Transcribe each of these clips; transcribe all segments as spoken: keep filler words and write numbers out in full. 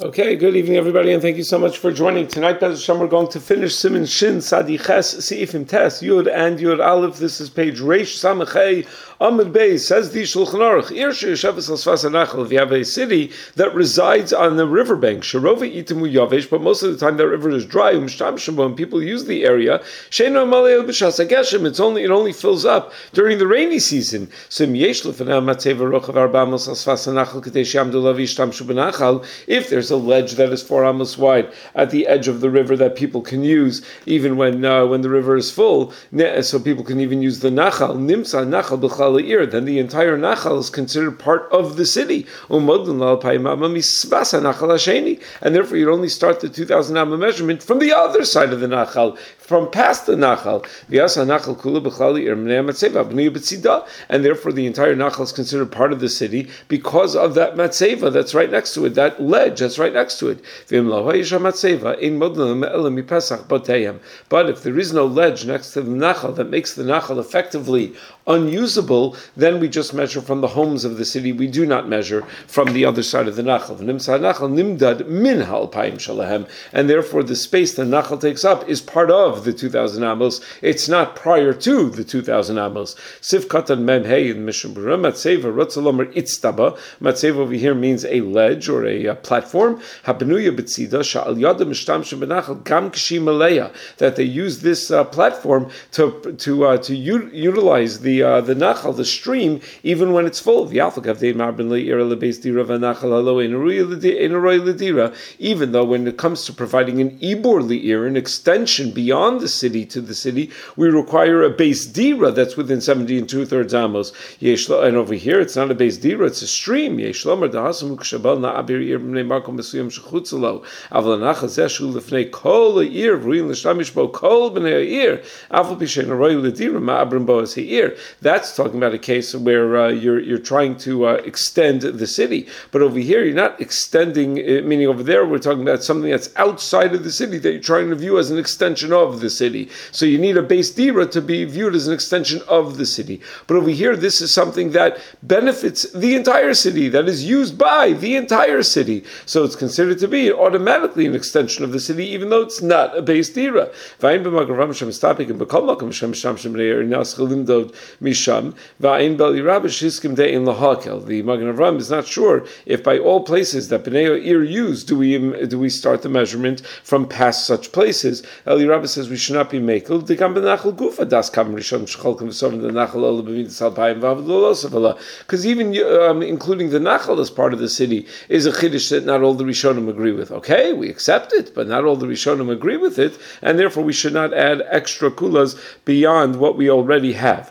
Okay, good evening, everybody, and thank you so much for joining. Tonight, Bez Hashem, we're going to finish Siman Shin, Sadi Ches, Seifim Tes, Yud, and Yud Aleph. This is page Reish Samachei Amud Beis. Says the Shulchan Aruch, Ir Sheyesheves al Sfas HaNachal. If you have a city that resides on the riverbank, Sherova Itimu Yavesh, but most of the time that river is dry, Umshtamshim, and people use the area, Sheino Malei El B'Shas HaGeshem. It's only it only fills up during the rainy season. So Yesh Lefanei Matzeva Rochav Arba Amos al Sfas HaNachal Kedei She'amdu Lav Yishtamshu B'Nachal. If there's a ledge that is four amos wide at the edge of the river that people can use even when uh, when the river is full, so people can even use the nachal. Nimsa nachal b'chal ha'ir. Then the entire nachal is considered part of the city. And therefore, you'd only start the two thousand amma measurement from the other side of the nachal, from past the nachal. And therefore, the entire nachal is considered part of the city because of that matzeva that's right next to it, that ledge that's right next to it. But if there is no ledge next to the nachal that makes the nachal effectively unusable, then we just measure from the homes of the city. We do not measure from the other side of the nachal. And therefore, the space the nachal takes up is part of the two thousand amos. It's not prior to the two thousand amos. Sif katan mem hey in Mishnah matzeva rotzalomer itztaba. Matzeva over here means a ledge or a, a platform. Habenuya betzida sha'al yada mishtamshim benachal gam k'shim aleya, that they use this uh, platform to to uh, to u- utilize the uh, the nachal, the stream, even when it's full. Even though when it comes to providing an ibor li'ir, an extension beyond the city to the city, we require a base dira that's within seventy and two thirds amos. And over here, it's not a base dira; it's a stream. Shechutz Avla Nachal Zeshu Lefnei Kol Ha'ir V'Ruin L'Shtamish Bo Kol B'nei Ha'ir Afal Pi She'en Aroi L'Dira Ma'abrim Bo Es Ha'ir. That's talking about a case where uh, you're you're trying to uh, extend the city, but over here you're not extending. Uh, meaning over there we're talking about something that's outside of the city that you're trying to view as an extension of the city. So you need a base dira to be viewed as an extension of the city. But over here, this is something that benefits the entire city, that is used by the entire city. So it's considered to be automatically an extension of the city, even though it's not a base dira. The Magen Avraham is not sure if by all places that Bnei Ir use do we do we start the measurement from past such places. Eli Rabbi says we should not be makel because even um, including the nachal as part of the city is a chiddush that not all the Rishonim agree with. Okay, we accept it, but not all the Rishonim agree with it, and therefore we should not add extra kulas beyond what we already have.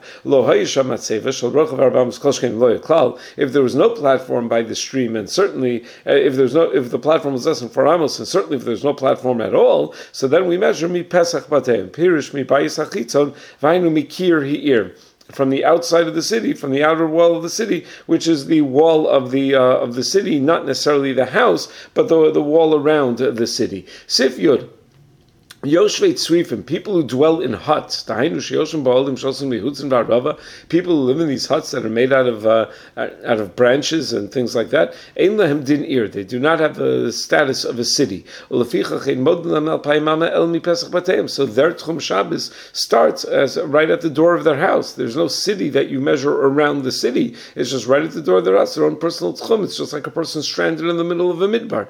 If there was no platform by the stream, and certainly uh, if there's no, if the platform was less than four amos, and certainly if there's no platform at all, so then we measure mi pesach bateim, pirish mi bayis hachitzon, vainu mikir hi'ir. From the outside of the city, from the outer wall of the city, which is the wall of the uh, of the city, not necessarily the house, but the the wall around the city. Sif Yud. Yoshvei Tzrifim, people who dwell in huts, people who live in these huts that are made out of uh, out of branches and things like that, Ein lahem din ir, they do not have the status of a city. So their Tchum Shabbos starts as right at the door of their house. There's no city that you measure around the city. It's just right at the door of their house, their own personal Tchum. It's just like a person stranded in the middle of a midbar.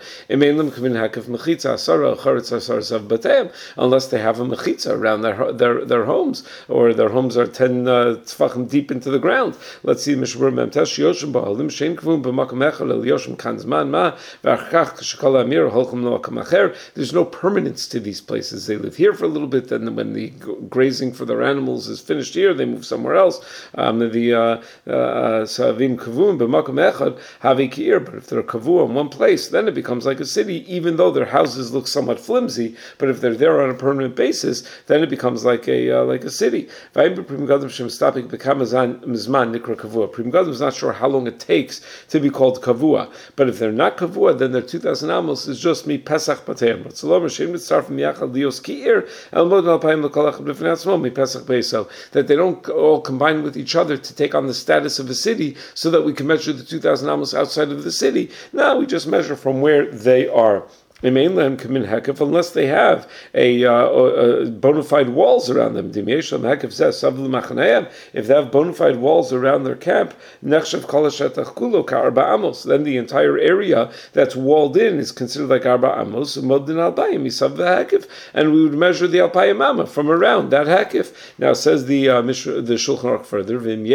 Unless they have a mechitza around their their their homes, or their homes are ten uh, tefachim deep into the ground. Let's see, Mishmur Memtesh Yoshim Ba'alim Shein Kvum B'Makom Echad El Yoshim Kanzman Ma V'Achach Shekol Amir Holchem Lo'Makom Acher. There's no permanence to these places. They live here for a little bit, then when the grazing for their animals is finished here, they move somewhere else. Um, the Savim Kavum B'Makom Echad Havi Ki'ir. But if they're kavu in one place, then it becomes like a city, even though their houses look somewhat flimsy. But if they're there there on a permanent basis, then it becomes like a uh, like a city. Prim Gadim is not sure how long it takes to be called kavua, but if they're not kavua, then their two thousand amos is just me pesach bateim. That they don't all combine with each other to take on the status of a city, so that we can measure the two thousand amos outside of the city. Now we just measure from where they are. Unless they have a, uh, a bona fide walls around them. If they have bona fide walls around their camp, then the entire area that's walled in is considered like arba amos, and we would measure the alpayim amma from around that hakif. Now says the uh, the Shulchan Aruch further,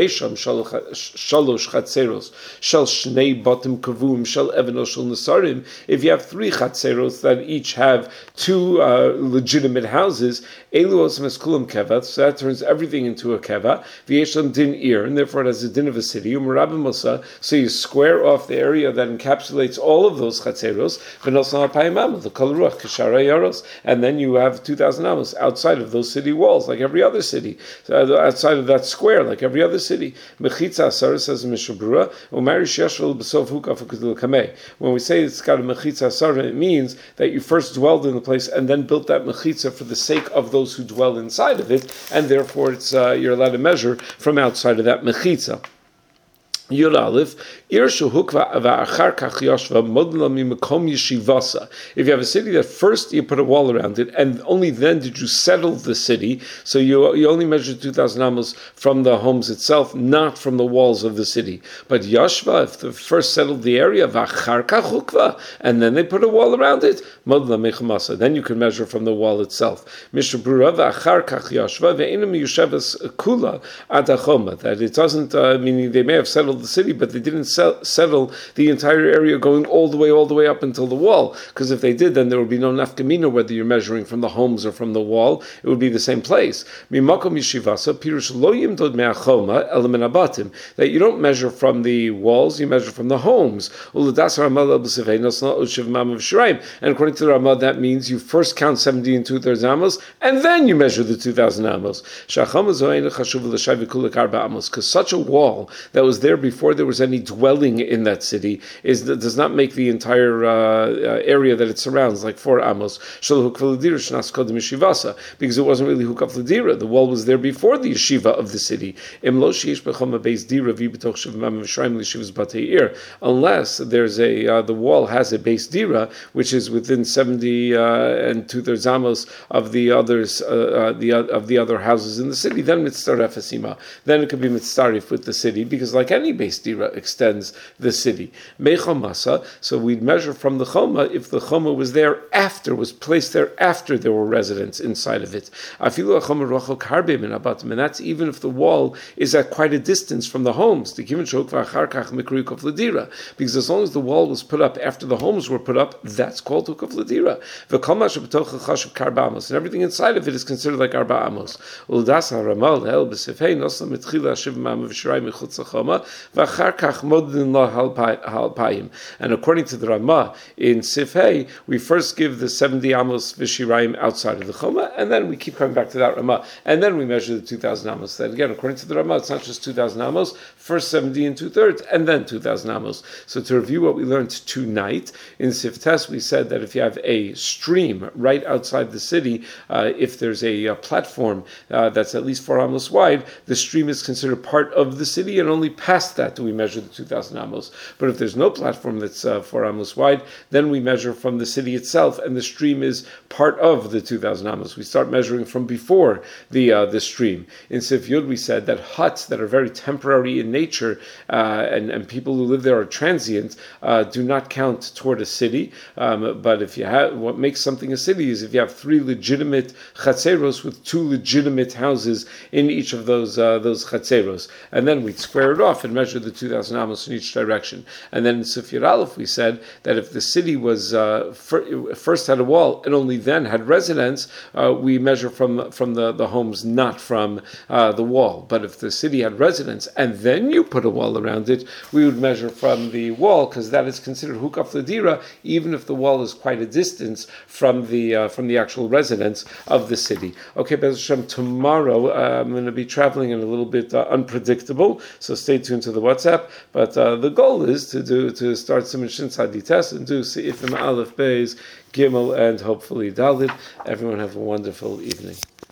if you have three chatzeros that each have two uh, legitimate houses, so that turns everything into a keva. Din ir, and therefore it has a din of a city. So you square off the area that encapsulates all of those chatzeros, and then you have two thousand amos outside of those city walls, like every other city, outside of that square, like every other city. Mechitza asara, says Mishnah Berurah, when we say it's got a mechitza asara, it means that you first dwelled in the place and then built that mechitza for the sake of those who dwell inside of it, and therefore it's uh, you're allowed to measure from outside of that mechitza. Yud Aleph, if you have a city that first you put a wall around it, and only then did you settle the city, so you you only measure two thousand amos from the homes itself, not from the walls of the city. But Yashva, if they first settled the area, and then they put a wall around it, then you can measure from the wall itself. Mishnah Berurah, that it doesn't, uh, meaning they may have settled the city, but they didn't settle the entire area going all the way, all the way up until the wall. Because if they did, then there would be no nafkamina whether you're measuring from the homes or from the wall. It would be the same place. That you don't measure from the walls, you measure from the homes. And according to the Ramah, that means you first count seventy and two thirds amos, and then you measure the two thousand amos. Because such a wall that was there before there was any dwelling in that city is does not make the entire uh, uh, area that it surrounds like four amos, because it wasn't really hukaf l'dira. The wall was there before the yeshiva of the city. Unless there's a uh, the wall has a base dira which is within seventy uh, and two thirds amos of the others uh, uh, the uh, of the other houses in the city, then mitzaref esima. Then it could be mitzaref with the city, because like any base dira extends the city. Mechomasa, so we'd measure from the choma if the choma was there after, was placed there after there were residents inside of it. And that's even if the wall is at quite a distance from the homes. Because as long as the wall was put up after the homes were put up, that's called hukaf l'dira. And everything inside of it is considered like arba amos. And according to the Ramah in Sifhei, we first give the seventy amos v'shirayim outside of the Choma, and then we keep coming back to that Ramah, and then we measure the two thousand amos. Then again, according to the Ramah, it's not just two thousand amos, first seventy and two thirds, and then two thousand amos. So to review what we learned tonight, in Siftes we said that if you have a stream right outside the city, uh, if there's a, a platform uh, that's at least four amos wide, the stream is considered part of the city, and only past that do we measure the two thousand amos. But if there's no platform that's uh, four amos wide, then we measure from the city itself, and the stream is part of the two thousand amos. We start measuring from before the uh, the stream. In Sif Yud, we said that huts that are very temporary in nature, uh, and, and people who live there are transient, uh, do not count toward a city. Um, but if you have, what makes something a city is if you have three legitimate chatzeros with two legitimate houses in each of those uh, those chatzeros, and then we square it off and measure measure the two thousand amos in each direction. And then in Sifir Aleph, we said that if the city was uh, fir- first had a wall and only then had residents, uh, we measure from from the, the homes, not from uh, the wall. But if the city had residents and then you put a wall around it, we would measure from the wall, because that is considered hukaf ledira, even if the wall is quite a distance from the uh, from the actual residents of the city. Okay, Be'ez Hashem, tomorrow uh, I'm going to be traveling and a little bit uh, unpredictable, so stay tuned to the WhatsApp. But uh, the goal is to do to start Siman Shin Sadi Test and do Seifim Aleph Beis Gimel and hopefully Dalit. Everyone have a wonderful evening.